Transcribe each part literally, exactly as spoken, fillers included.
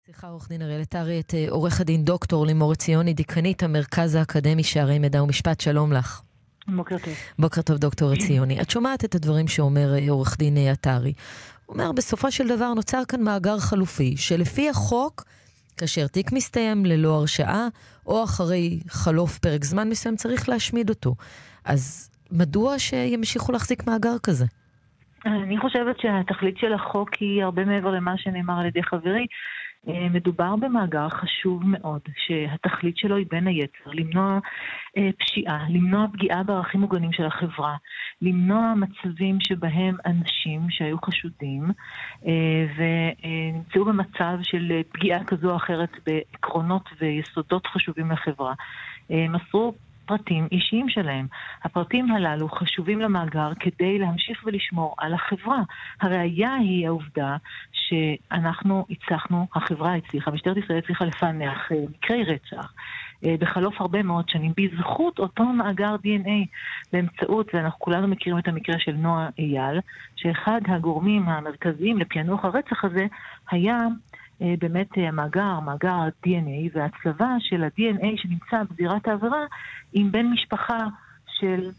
סליחה, עורך דין אריאל עטרי, את עורך הדין דוקטור לימור עציוני, דיקנית המרכז האקדמי שערי מידע ומשפט. שלום לך. בוקר טוב. בוקר טוב, דוקטור עציוני. את שומעת את הדברים שאומר עורך דין עטרי. הוא אומר, בסופו של דבר נוצר כאן מאגר חלופי, שלפי החוק, כאשר תיק מסתיים ללא הרשעה, או אחרי חלוף פרק זמן מסוים, צריך להשמיד אותו. אז מדוע שימשיכו להחזיק מאגר כזה? אני חושבת שהתכלית של החוק היא הרבה מעבר למה שנאמר על ידי חברי. מדובר במאגר חשוב מאוד, שהתכלית שלו היא בין היתר למנוע פשיעה, למנוע פגיעה בערכים מוגנים של החברה, למנוע מצבים שבהם אנשים שהיו חשודים ונמצאו במצב של פגיעה כזו או אחרת בעקרונות ויסודות חשובים לחברה, מסרו פרטים אישיים שלהם. הפרטים הללו חשובים למאגר כדי להמשיך ולשמור על החברה. הראיה היא העובדה שאנחנו הצלחנו, החברה הצליחה, משטרת ישראל הצליחה לפענח מקרי רצח בחלוף הרבה מאוד שנים, בזכות אותו מאגר די אן איי, באמצעות, ואנחנו כולנו מכירים את המקרה של נועה אייל, שאחד הגורמים המרכזיים לפענוח הרצח הזה היה באמת המאגר, מאגר ה-די אן איי, והצלבה של ה-די אן איי שנמצא בזירת העבירה עם בן משפחה של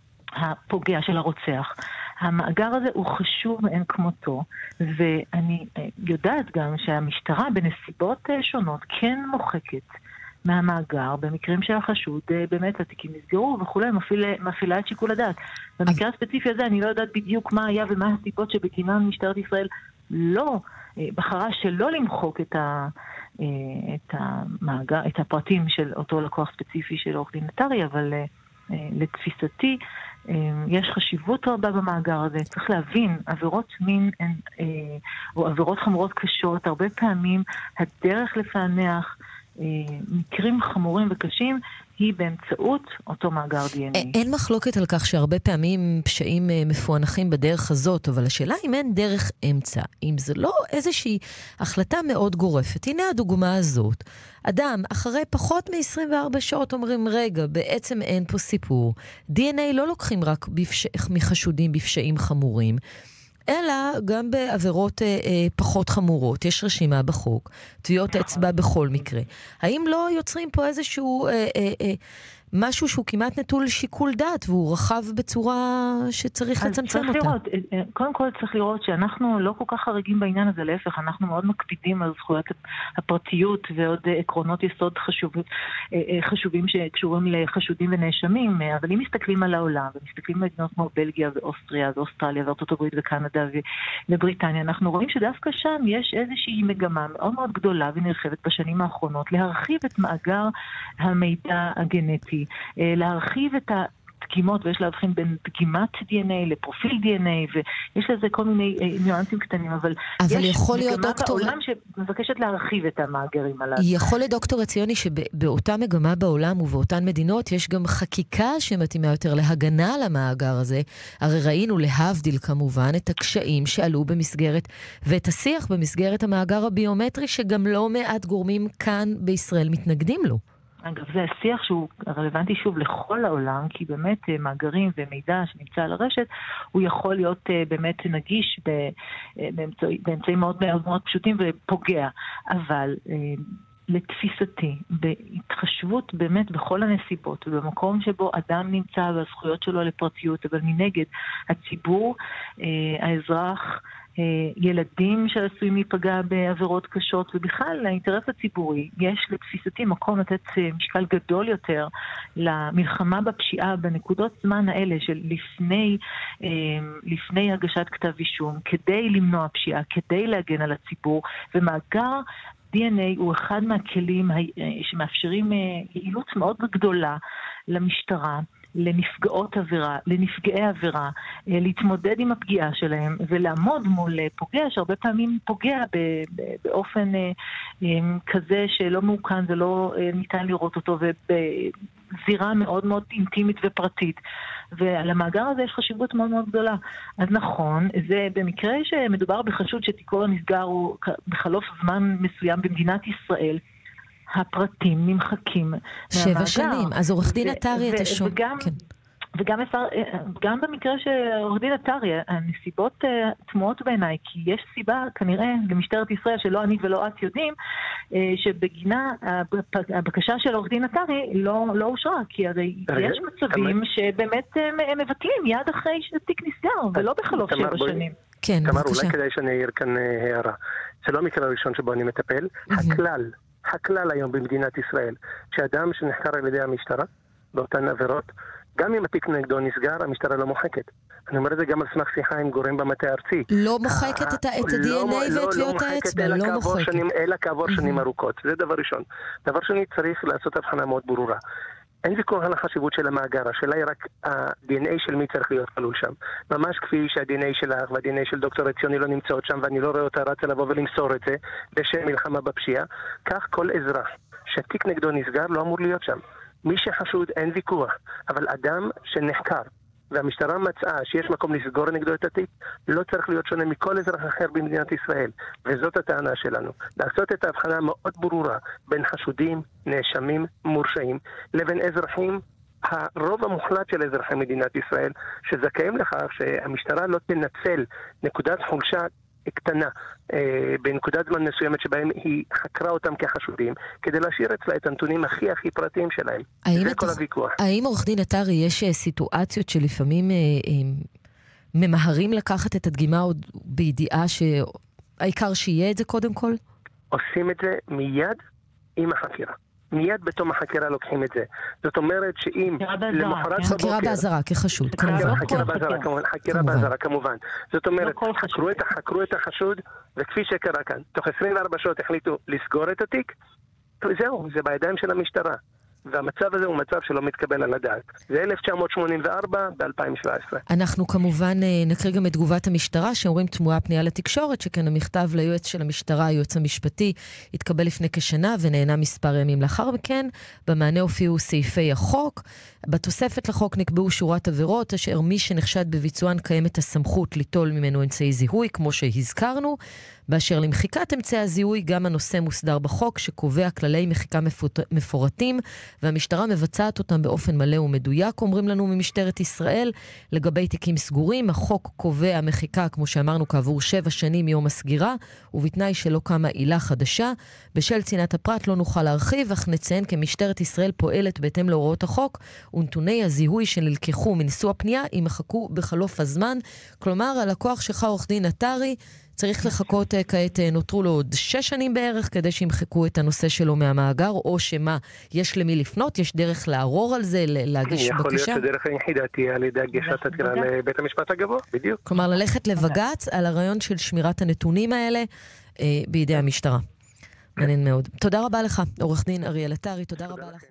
הפוגע, של הרוצח. המאגר הזה הוא חשוב מאין כמותו, ואני יודעת גם שהמשטרה בנסיבות שונות כן מוחקת מהמאגר, במקרים של החשוד, באמת התיקים נסגרו וכו', מפעילה, מפעילה את שיקול הדעת. במקרה הספציפי הזה אני לא יודעת בדיוק מה היה ומה הסיבות שבגינן משטרת ישראל לא בחרה שלא למחוק את ה את המאגר, את הפרטים של אותו לקוח ספציפי של עורך דין עטרי, אבל לתפיסתי יש חשיבות רבה במאגר הזה. צריך להבין, עבירות מין או עבירות חמורות קשות, הרבה פעמים הדרך לפענח מקרים חמורים וקשים היא באמצעות אותו מאגר די אן איי. אין מחלוקת על כך שהרבה פעמים פשעים מפוענחים בדרך הזאת, אבל השאלה אם אין דרך אמצע, אם זה לא איזושהי החלטה מאוד גורפת. הנה הדוגמה הזאת. אדם, אחרי פחות מ-עשרים וארבע שעות אומרים, רגע, בעצם אין פה סיפור. די אן איי לא לוקחים רק בפש... מחשודים בפשעים חמורים, אלא גם בעבירות אה, אה, פחות חמורות. יש רשימה בחוק, טביעות אצבע בכל מקרה. האם לא יוצרים פה איזשהו אה, אה, אה, משהו שהוא כמעט נטול שיקול דעת, והוא רחב בצורה שצריך לצמצם אותה? לראות, קודם כל צריך לראות שאנחנו לא כל כך חריגים בעניין הזה, להפך, אנחנו מאוד מקפידים על זכויות הפרטיות ועוד עקרונות יסוד חשובים, חשובים שקשורים לחשודים ונאשמים, אבל אם מסתכלים על העולם, ומסתכלים על מדינות כמו בלגיה ואוסטריה ואוסטרליה וארצות הברית וקנדה ובריטניה, אנחנו רואים שדווקא שם יש איזושהי מגמה מאוד מאוד גדולה ונרחבת בשנים האחרונות, להרחיב את מאגר המידע הגנטי, להרחיב את הדגימות, ויש להבחין בין דגימת די אן איי לפרופיל די אן איי, ויש לזה כל מיני ניואנסים קטנים, אבל, אבל יש יכול להיות מגמה דוקטור... בעולם שמבקשת להרחיב את המאגרים הללו. יכול להיות דוקטור עציוני שבאותה מגמה בעולם ובאותן מדינות יש גם חקיקה שמתאימה יותר להגנה על המאגר הזה. הרי ראינו להבדיל כמובן את הקשיים שעלו במסגרת, ואת השיח במסגרת המאגר הביומטרי, שגם לא מעט גורמים כאן בישראל מתנגדים לו. אגב, זה השיח שהוא רלוונטי שוב לכל העולם, כי באמת מאגרים ומידע שנמצא על הרשת, הוא יכול להיות באמת נגיש באמצעים, באמצעים מאוד מאוד מאוד פשוטים ופוגע. אבל לתפיסתי, בהתחשבות באמת בכל הנסיבות, ובמקום שבו אדם נמצא והזכויות שלו לפרטיות, אבל מנגד הציבור, האזרח, ילדים שעשויים להיפגע בעבירות קשות, ובכלל לאינטרס הציבורי יש לתפיסתי מקום לתת משקל גדול יותר למלחמה בפשיעה בנקודות זמן האלה של לפני, לפני הגשת כתב אישום, כדי למנוע פשיעה, כדי להגן על הציבור. ומאגר די אן איי הוא אחד מהכלים שמאפשרים יעילות מאוד גדולה למשטרה, לנפגעות עבירה, לנפגעי עבירה, להתמודד עם הפגיעה שלהם ולעמוד מול פוגע שהרבה פעמים פוגע באופן כזה שלא מעוקן ולא ניתן לראות אותו, ובזירה מאוד מאוד אינטימית ופרטית. ועל המאגר הזה יש חשיבות מאוד מאוד גדולה. אז נכון, זה במקרה שמדובר בחשוד שתיקו נסגר הוא בחלוף זמן מסוים במדינת ישראל, הפרטים נמחקים מהמאגר. שבע שנים. אז עורך דין עטרי, אתה שומע. וגם, כן. וגם אפשר, גם במקרה של עורך דין עטרי, הנסיבות תמוהות בעיניי, כי יש סיבה כנראה למשטרת ישראל שלא אני ולא את יודעים, שבגינה הבקשה של עורך דין עטרי לא, לא אושרה, כי הרי יש מצבים שבאמת מבטלים יד אחרי שתיק נסגר, ולא בחלוף שבע שנים. כן, תמר, אולי כדאי שאני אעיר כאן הערה. זה לא המקרה הראשון שבו אני מטפל. הכלל, הכלל היום במדינת ישראל, שאדם שנחקר על ידי המשטרה, באותן עבירות, גם אם התיק נגדו נסגר, המשטרה לא מוחקת. אני אומר את זה גם על סמך שיחה עם גורם במטה הארצי. לא מוחקת את ה-די אן איי ואת טביעות האצבע, לא מוחקת. אלא כעבור שנים ארוכות. זה דבר ראשון. דבר שני, צריך לעשות הבחנה מאוד ברורה. אין ויכוח על החשיבות של המאגר, השאלה היא רק ה-די אן איי של מי צריך להיות כלול שם. ממש כפי שה-די אן איי שלך וה-די אן איי של דוקטור עציוני לא נמצאות שם, ואני לא רואה אותה רצה לבוא ולמסור את זה בשם מלחמה בפשיעה, כך כל אזרח שהתיק נגדו נסגר לא אמור להיות שם. מי שחשוד אין ויכוח, אבל אדם שנחקר והמשטרה מצאה שיש מקום לסגור נגדו את התיק, לא צריך להיות שונה מכל אזרח אחר במדינת ישראל. וזאת הטענה שלנו. לעשות את ההבחנה מאוד ברורה בין חשודים, נאשמים, מורשעים, לבין אזרחים, הרוב המוחלט של אזרחי מדינת ישראל, שזכאים לכך שהמשטרה לא תנצל נקודת חולשה קטנה אה, בנקודת זמן מסוימת שבהם היא חקרה אותם כחשודים, כדי להשאיר אצלה את הנתונים הכי הכי פרטיים שלהם. זה כל הוויכוח. האם עורך דין עטרי יש סיטואציות שלפעמים אה, אה, ממהרים לקחת את הדגימה עוד בידיעה שהעיקר שיהיה את זה קודם כל? עושים את זה מיד עם החקירה. מיד בתום החקירה לוקחים את זה. זאת אומרת שאם למחרת בבוקר... חקירה באזהרה, כחשוד, כמובן. חקירה באזהרה, כמובן. חקירה באזהרה, כמובן. זאת אומרת, חקרו את החשוד, וכפי שקרה כאן, תוך עשרים וארבע שעות החליטו לסגור את התיק, וזהו, זה בידיים של המשטרה. והמצב הזה הוא מצב שלא מתקבל על הדעת. זה אלף תשע מאות שמונים וארבע ב-אלפיים שבע עשרה. אנחנו כמובן נקריא גם את תגובת המשטרה, שאומרים תמוהה פנייה לתקשורת, שכן המכתב ליועץ של המשטרה, היועץ המשפטי, התקבל לפני כשנה ונהנה מספר ימים לאחר מכן. במענה הופיעו סעיפי החוק. בתוספת לחוק נקבעו שורת עבירות, אשר מי שנחשד בביצוען קיימת הסמכות ליטול ממנו אמצעי זיהוי, כמו שהזכרנו. באשר למחיקת אמצעי הזיהוי, גם הנושא מוסדר בחוק, שקובע כללי מחיקה מפורטים, והמשטרה מבצעת אותם באופן מלא ומדויק, אומרים לנו ממשטרת ישראל. לגבי תיקים סגורים, החוק קובע מחיקה, כמו שאמרנו, כעבור שבע שנים מיום הסגירה, ובתנאי שלא קמה עילה חדשה. בשל צנעת הפרט לא נוכל להרחיב, אך נציין כי משטרת ישראל פועלת בהתאם להוראות החוק, ונתוני הזיהוי שנלקחו מניסוע פנייה יימחקו בחלוף הזמן. כלומר, הלקוח שלך עורך דין עטרי צריך לחכות כעת, נותרו לו עוד שש שנים בערך, כדי שימחקו את הנושא שלו מהמאגר, או שמה, יש למי לפנות, יש דרך לערור על זה, להגיש בקשה? יכול להיות שדרך היחידה תהיה על ידי הגשת עתירה לבית המשפט הגבוה, בדיוק. כלומר, ללכת לבג"ץ על הרעיון של שמירת הנתונים האלה בידי המשטרה. מעניין מאוד. תודה רבה לך, עורך דין אריאל עטרי, תודה רבה לך.